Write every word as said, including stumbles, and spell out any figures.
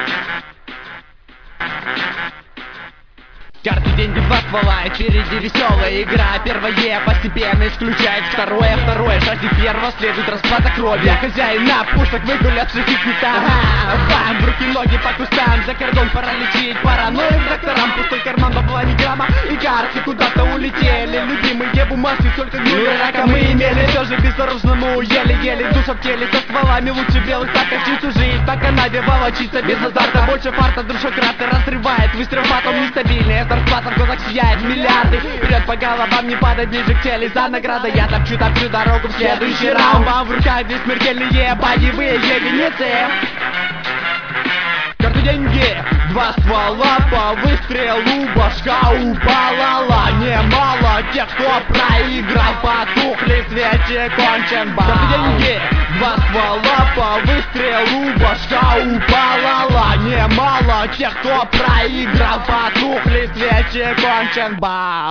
Каждый день два ствола, и впереди веселая игра. Первое постепенно исключает второе, второе шаги первого следует распад крови. Я хозяин на пушек, выгуляться фиг не там. Бам, в руки, ноги по кустам, за кордон пора лечить параноик докторам. Пустой карман, бабла ни грамма, и карты куда-то улетели. Любимые бумажки, сколько гнили рака мы имели. Все же безоружному еле-еле душа в теле. Со стволами лучше белых так всю жить. По канаве волочиться без азарта, больше фарта, дружократы разрывает. Выстрел фатом нестабильный, зарплата в глазах сияет миллиарды. Вперед по головам не падать, ближе к цели за наградой. Я топчу, топчу дорогу в следующий раунд. А в руках здесь смертельные боевые единицы. Карты, деньги, два ствола, по выстрелу башка упала. Немало тех, кто проиграл, потухли свечи, кончен бал. Карты, деньги, два ствола, по выстрелу башка упала. Немало тех, кто проиграл, потухли свечи, кончен бал.